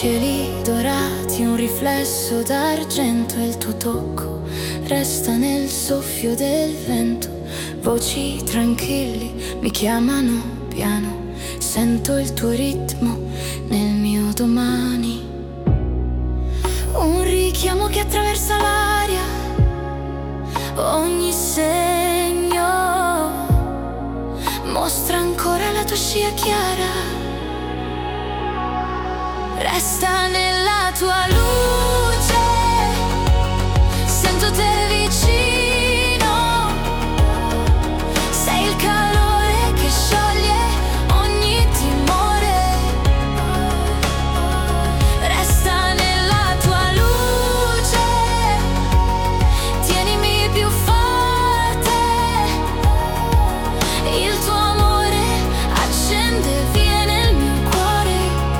cieli dorati, un riflesso d'argento e il tuo tocco resta nel soffio del vento. Voci tranquilli mi chiamano piano, sento il tuo ritmo nel mio domani. Un richiamo che attraversa l'aria, ogni segno mostra ancora la tua scia chiara. Resta nella tua luce, sento te vicino. Sei il calore che scioglie ogni timore. Resta nella tua luce, tienimi più forte. Il tuo amore accende via nel mio cuore.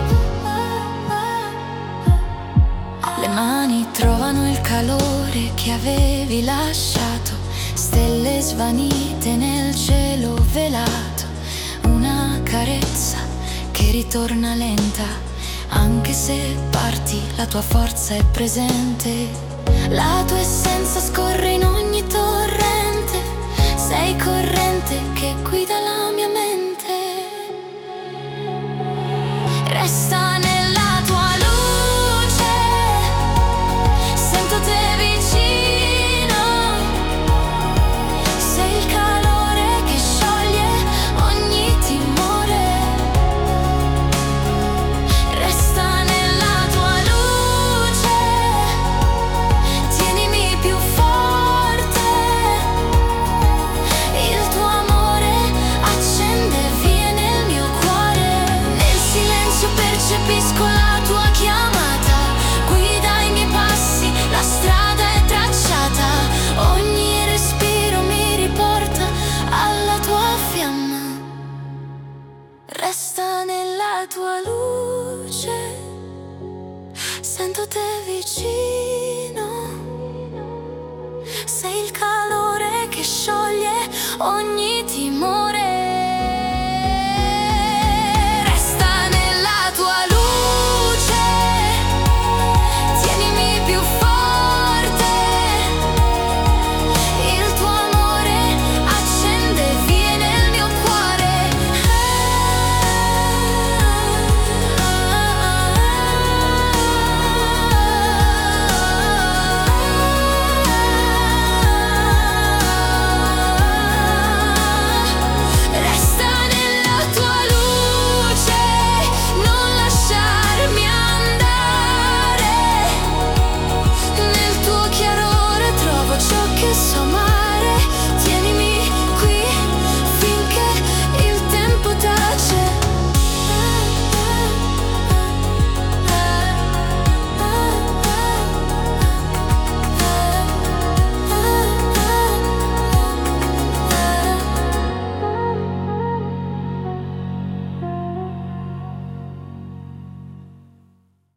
Le mani trovano il calore che avevi lasciato, stelle svanite nel cielo velato. Una carezza che ritorna lenta, anche se parti la tua forza è presente. La tua essenza scorre in ogni torrente, sei corrente che guida la mia mente. Resta nella tua luce, sento te vicino. Sei il calore che scioglie ogni timore. Resta nella tua luce, tienimi più forte. Il tuo amore accende via nel mio cuore. Nel silenzio percepisco la tua chiamata, guida i miei passi, la strada è tracciata. Ogni respiro mi riporta alla tua fiamma. Resta nella tua luce, sento te vicino. Sei il calore che scioglie ogni timore.